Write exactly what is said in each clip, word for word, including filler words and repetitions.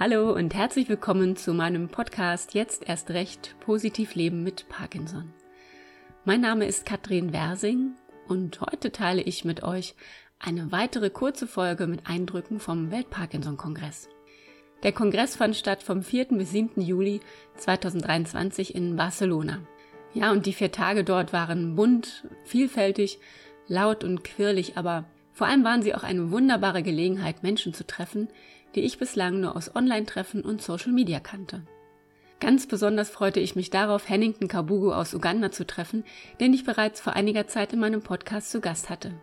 Hallo und herzlich willkommen zu meinem Podcast Jetzt erst recht positiv leben mit Parkinson. Mein Name ist Katrin Wersing und heute teile ich mit euch eine weitere kurze Folge mit Eindrücken vom Welt-Parkinson-Kongress. Der Kongress fand statt vom vierten bis siebten Juli zweitausenddreiundzwanzig in Barcelona. Ja, und die vier Tage dort waren bunt, vielfältig, laut und quirlig, aber vor allem waren sie auch eine wunderbare Gelegenheit, Menschen zu treffen, die ich bislang nur aus Online-Treffen und Social Media kannte. Ganz besonders freute ich mich darauf, Hennington Kabugu aus Uganda zu treffen, den ich bereits vor einiger Zeit in meinem Podcast zu Gast hatte.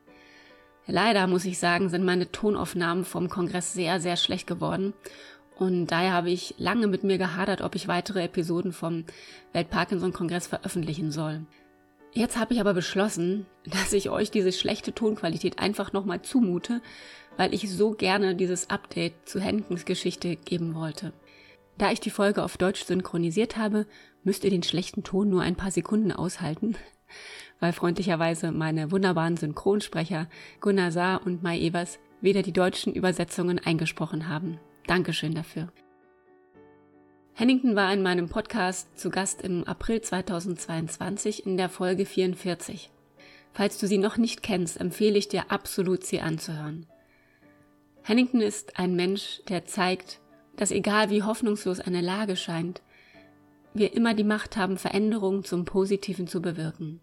Leider, muss ich sagen, sind meine Tonaufnahmen vom Kongress sehr, sehr schlecht geworden und daher habe ich lange mit mir gehadert, ob ich weitere Episoden vom Welt-Parkinson-Kongress veröffentlichen soll. Jetzt habe ich aber beschlossen, dass ich euch diese schlechte Tonqualität einfach nochmal zumute, weil ich so gerne dieses Update zu Henningtons Geschichte geben wollte. Da ich die Folge auf Deutsch synchronisiert habe, müsst ihr den schlechten Ton nur ein paar Sekunden aushalten, weil freundlicherweise meine wunderbaren Synchronsprecher Gunnar Saar und Mai Evers weder die deutschen Übersetzungen eingesprochen haben. Dankeschön dafür. Hennington war in meinem Podcast zu Gast im April zweitausendzweiundzwanzig in der Folge vierundvierzig. Falls du sie noch nicht kennst, empfehle ich dir absolut, sie anzuhören. Hennington ist ein Mensch, der zeigt, dass egal wie hoffnungslos eine Lage scheint, wir immer die Macht haben, Veränderungen zum Positiven zu bewirken.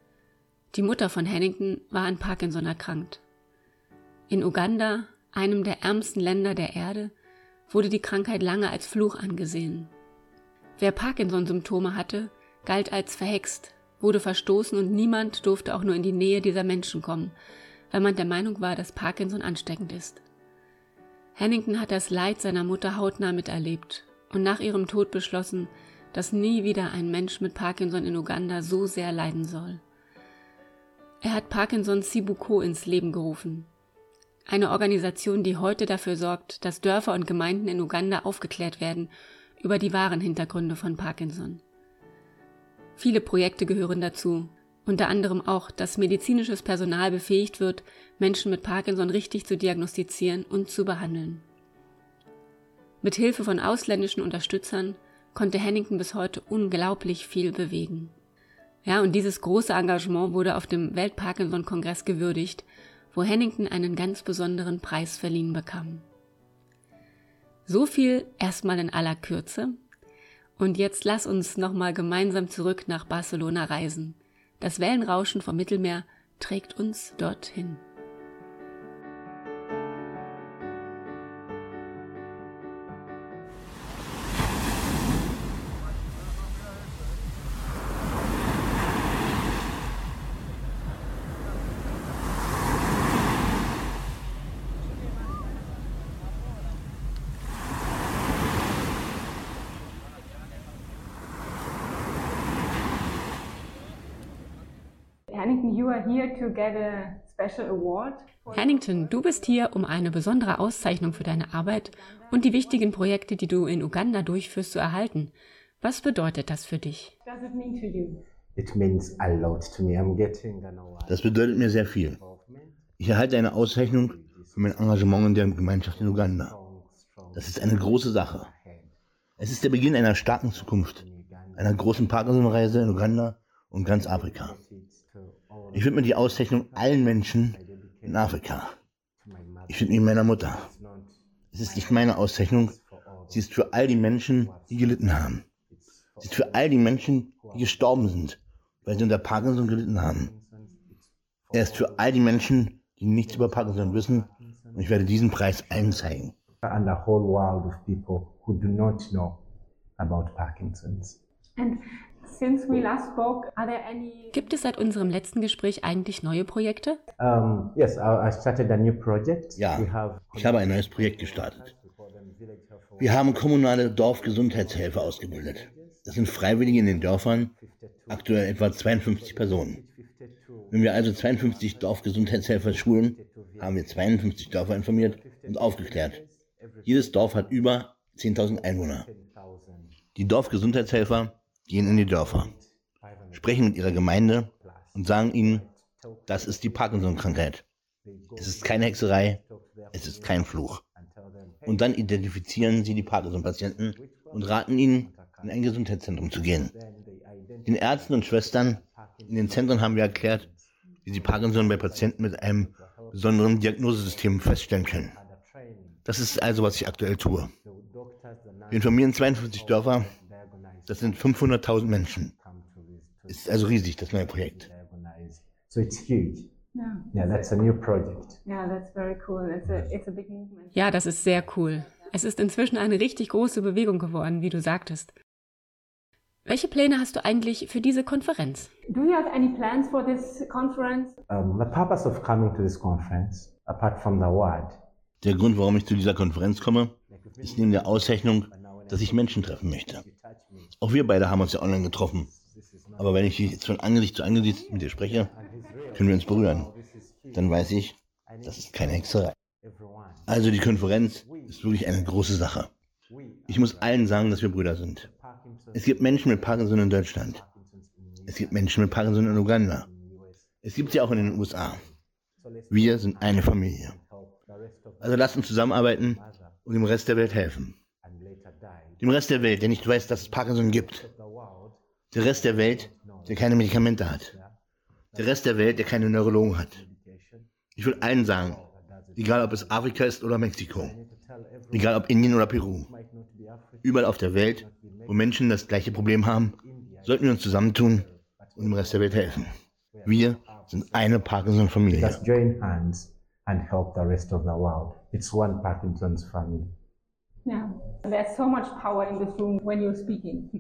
Die Mutter von Hennington war an Parkinson erkrankt. In Uganda, einem der ärmsten Länder der Erde, wurde die Krankheit lange als Fluch angesehen. Wer Parkinson-Symptome hatte, galt als verhext, wurde verstoßen und niemand durfte auch nur in die Nähe dieser Menschen kommen, weil man der Meinung war, dass Parkinson ansteckend ist. Hennington hat das Leid seiner Mutter hautnah miterlebt und nach ihrem Tod beschlossen, dass nie wieder ein Mensch mit Parkinson in Uganda so sehr leiden soll. Er hat Parkinson Sibuko ins Leben gerufen. Eine Organisation, die heute dafür sorgt, dass Dörfer und Gemeinden in Uganda aufgeklärt werden über die wahren Hintergründe von Parkinson. Viele Projekte gehören dazu, unter anderem auch, dass medizinisches Personal befähigt wird, Menschen mit Parkinson richtig zu diagnostizieren und zu behandeln. Mit Hilfe von ausländischen Unterstützern konnte Hennington bis heute unglaublich viel bewegen. Ja, und dieses große Engagement wurde auf dem Welt-Parkinson-Kongress gewürdigt, wo Hennington einen ganz besonderen Preis verliehen bekam. So viel erstmal in aller Kürze. Und jetzt lass uns nochmal gemeinsam zurück nach Barcelona reisen. Das Wellenrauschen vom Mittelmeer trägt uns dorthin. Hennington, you are here to get a special award. Hennington, du bist hier, um eine besondere Auszeichnung für deine Arbeit und die wichtigen Projekte, die du in Uganda durchführst, zu erhalten. Was bedeutet das für dich? What does it mean to you? It means a lot to me. I'm getting an award. Das bedeutet mir sehr viel. Ich erhalte eine Auszeichnung für mein Engagement in der Gemeinschaft in Uganda. Das ist eine große Sache. Es ist der Beginn einer starken Zukunft, einer großen Parkinson-Reise in Uganda und ganz Afrika. Ich widme die Auszeichnung allen Menschen in Afrika. Ich widme ihn meiner Mutter. Es ist nicht meine Auszeichnung, sie ist für all die Menschen, die gelitten haben. Sie ist für all die Menschen, die gestorben sind, weil sie unter Parkinson gelitten haben. Er ist für all die Menschen, die nichts über Parkinson wissen, und ich werde diesen Preis allen zeigen. And a whole world of people who do not know about Parkinson's. And since we last spoke, are there any... Gibt es seit unserem letzten Gespräch eigentlich neue Projekte? Um, yes, I, I started a new project. Ja, We have ich habe ein neues Projekt gestartet. Wir haben kommunale Dorfgesundheitshelfer ausgebildet. Das sind Freiwillige in den Dörfern, aktuell etwa zweiundfünfzig Personen. Wenn wir also zweiundfünfzig Dorfgesundheitshelfer schulen, haben wir zweiundfünfzig Dörfer informiert und aufgeklärt. Jedes Dorf hat über zehntausend Einwohner. Die Dorfgesundheitshelfer gehen in die Dörfer, sprechen mit ihrer Gemeinde und sagen ihnen, das ist die Parkinson-Krankheit. Es ist keine Hexerei, es ist kein Fluch. Und dann identifizieren sie die Parkinson-Patienten und raten ihnen, in ein Gesundheitszentrum zu gehen. Den Ärzten und Schwestern in den Zentren haben wir erklärt, wie sie Parkinson bei Patienten mit einem besonderen Diagnosesystem feststellen können. Das ist also, was ich aktuell tue. Wir informieren zweiundfünfzig Dörfer, das sind fünfhunderttausend Menschen. Ist also riesig, das neue Projekt. So it's huge. Yeah. Yeah, that's a new project. Yeah, that's very cool. It's a, it's a big movement. Ja, das ist sehr cool. Es ist inzwischen eine richtig große Bewegung geworden, wie du sagtest. Welche Pläne hast du eigentlich für diese Konferenz? Do you have any plans for this conference? Um, the purpose of coming to this conference, apart from the award, Der Grund, warum ich zu dieser Konferenz komme, ist neben der Auszeichnung, dass ich Menschen treffen möchte. Auch wir beide haben uns ja online getroffen. Aber wenn ich jetzt von Angesicht zu Angesicht mit dir spreche, können wir uns berühren. Dann weiß ich, das ist keine Hexerei. Also die Konferenz ist wirklich eine große Sache. Ich muss allen sagen, dass wir Brüder sind. Es gibt Menschen mit Parkinson in Deutschland. Es gibt Menschen mit Parkinson in Uganda. Es gibt sie auch in den U S A. Wir sind eine Familie. Also lasst uns zusammenarbeiten und dem Rest der Welt helfen. Dem Rest der Welt, der nicht weiß, dass es Parkinson gibt. Der Rest der Welt, der keine Medikamente hat. Der Rest der Welt, der keine Neurologen hat. Ich will allen sagen, egal ob es Afrika ist oder Mexiko, egal ob Indien oder Peru, überall auf der Welt, wo Menschen das gleiche Problem haben, sollten wir uns zusammentun und dem Rest der Welt helfen. Wir sind eine Parkinson-Familie. let's join hands and help the rest of the world. It's one Parkinson's family. Yeah. There's so much power in this room when you're speaking.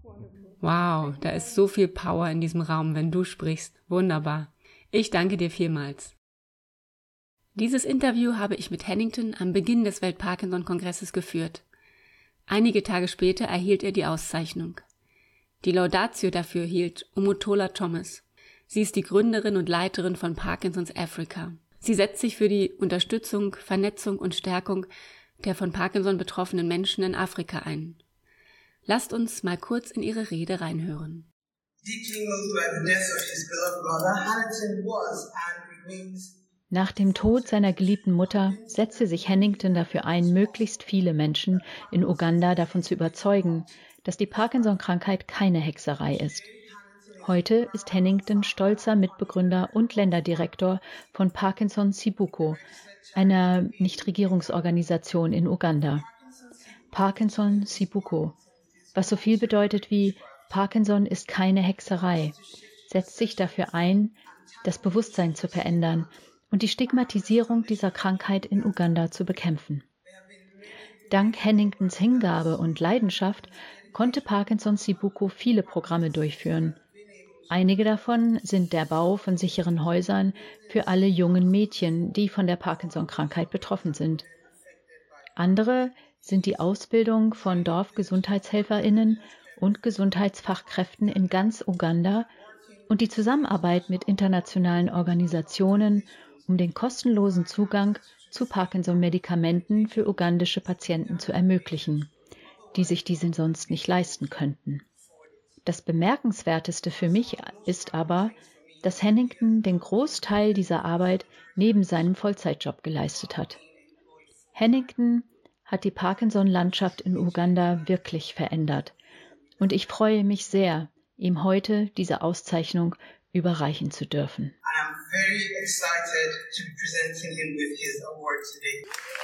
Wow, da ist so viel Power in diesem Raum, wenn du sprichst. Wunderbar. Ich danke dir vielmals. Dieses Interview habe ich mit Hennington am Beginn des Welt-Parkinson-Kongresses geführt. Einige Tage später erhielt er die Auszeichnung. Die Laudatio dafür hielt Omotola Thomas. Sie ist die Gründerin und Leiterin von Parkinson's Africa. Sie setzt sich für die Unterstützung, Vernetzung und Stärkung der von Parkinson betroffenen Menschen in Afrika ein. Lasst uns mal kurz in ihre Rede reinhören. Nach dem Tod seiner geliebten Mutter setzte sich Hennington dafür ein, möglichst viele Menschen in Uganda davon zu überzeugen, dass die Parkinson-Krankheit keine Hexerei ist. Heute ist Hennington stolzer Mitbegründer und Länderdirektor von Parkinson Sibuko, einer Nichtregierungsorganisation in Uganda. Parkinson Sibuko, was so viel bedeutet wie Parkinson ist keine Hexerei, setzt sich dafür ein, das Bewusstsein zu verändern und die Stigmatisierung dieser Krankheit in Uganda zu bekämpfen. Dank Henningtons Hingabe und Leidenschaft konnte Parkinson Sibuko viele Programme durchführen. Einige davon sind der Bau von sicheren Häusern für alle jungen Mädchen, die von der Parkinson-Krankheit betroffen sind. Andere sind die Ausbildung von Dorfgesundheitshelferinnen und Gesundheitsfachkräften in ganz Uganda und die Zusammenarbeit mit internationalen Organisationen, um den kostenlosen Zugang zu Parkinson-Medikamenten für ugandische Patienten zu ermöglichen, die sich diese sonst nicht leisten könnten. Das Bemerkenswerteste für mich ist aber, dass Hennington den Großteil dieser Arbeit neben seinem Vollzeitjob geleistet hat. Hennington hat die Parkinson-Landschaft in Uganda wirklich verändert. Und ich freue mich sehr, ihm heute diese Auszeichnung überreichen zu dürfen. I am very excited to be presenting him with his award today.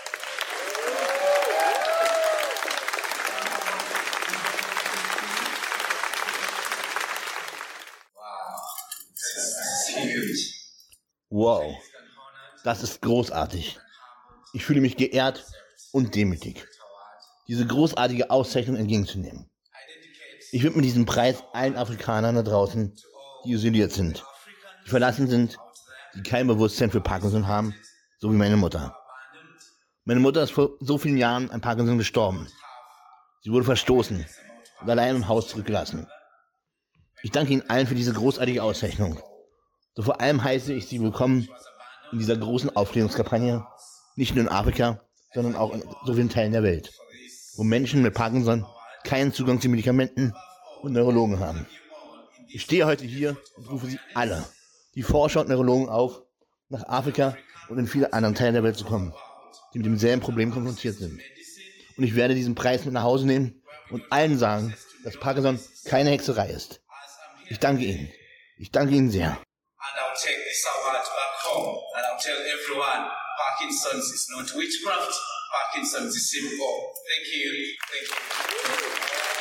Wow, das ist großartig. Ich fühle mich geehrt und demütig, diese großartige Auszeichnung entgegenzunehmen. Ich widme diesen Preis allen Afrikanern da draußen, die isoliert sind, die verlassen sind, die kein Bewusstsein für Parkinson haben, so wie meine Mutter. Meine Mutter ist vor so vielen Jahren an Parkinson gestorben. Sie wurde verstoßen und allein im Haus zurückgelassen. Ich danke Ihnen allen für diese großartige Auszeichnung. So vor allem heiße ich Sie willkommen in dieser großen Aufklärungskampagne, nicht nur in Afrika, sondern auch in so vielen Teilen der Welt, wo Menschen mit Parkinson keinen Zugang zu Medikamenten und Neurologen haben. Ich stehe heute hier und rufe Sie alle, die Forscher und Neurologen auf, nach Afrika und in viele andere Teile der Welt zu kommen. die mit demselben Problem konfrontiert sind. Und ich werde diesen Preis mit nach Hause nehmen und allen sagen, dass Parkinson keine Hexerei ist. Ich danke Ihnen. Ich danke Ihnen sehr. And I'll take this award back home and I'll tell everyone Parkinson's is not witchcraft. Parkinson's is simple. Thank you. Thank you.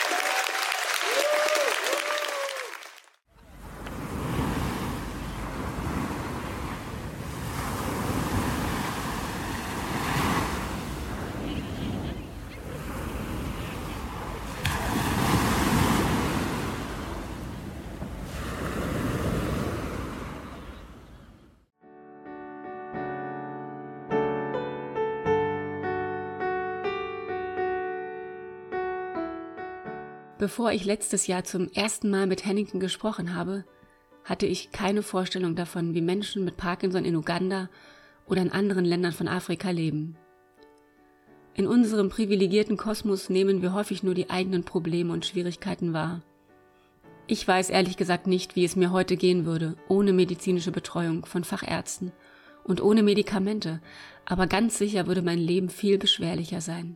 Bevor ich letztes Jahr zum ersten Mal mit Hennington gesprochen habe, hatte ich keine Vorstellung davon, wie Menschen mit Parkinson in Uganda oder in anderen Ländern von Afrika leben. In unserem privilegierten Kosmos nehmen wir häufig nur die eigenen Probleme und Schwierigkeiten wahr. Ich weiß ehrlich gesagt nicht, wie es mir heute gehen würde, ohne medizinische Betreuung von Fachärzten und ohne Medikamente, aber ganz sicher würde mein Leben viel beschwerlicher sein.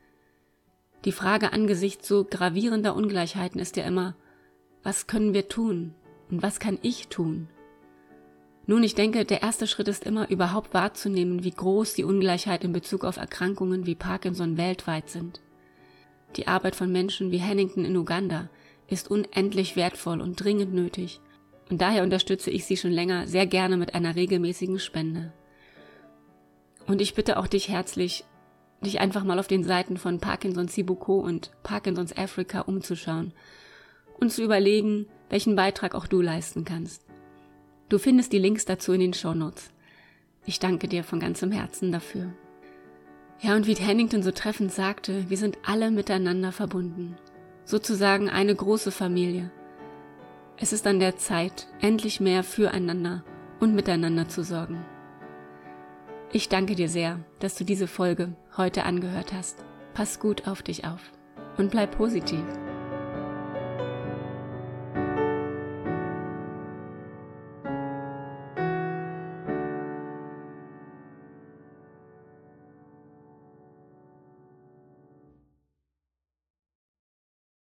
Die Frage angesichts so gravierender Ungleichheiten ist ja immer, was können wir tun und was kann ich tun? Nun, ich denke, der erste Schritt ist immer, überhaupt wahrzunehmen, wie groß die Ungleichheit in Bezug auf Erkrankungen wie Parkinson weltweit sind. Die Arbeit von Menschen wie Hennington in Uganda ist unendlich wertvoll und dringend nötig und daher unterstütze ich sie schon länger sehr gerne mit einer regelmäßigen Spende. Und ich bitte auch dich herzlich, dich einfach mal auf den Seiten von Parkinson's Siboko und Parkinson's Africa umzuschauen und zu überlegen, welchen Beitrag auch du leisten kannst. Du findest die Links dazu in den Shownotes. Ich danke dir von ganzem Herzen dafür. Ja, und wie Hennington so treffend sagte, wir sind alle miteinander verbunden. Sozusagen eine große Familie. Es ist an der Zeit, endlich mehr füreinander und miteinander zu sorgen. Ich danke dir sehr, dass du diese Folge heute angehört hast. Pass gut auf dich auf und bleib positiv.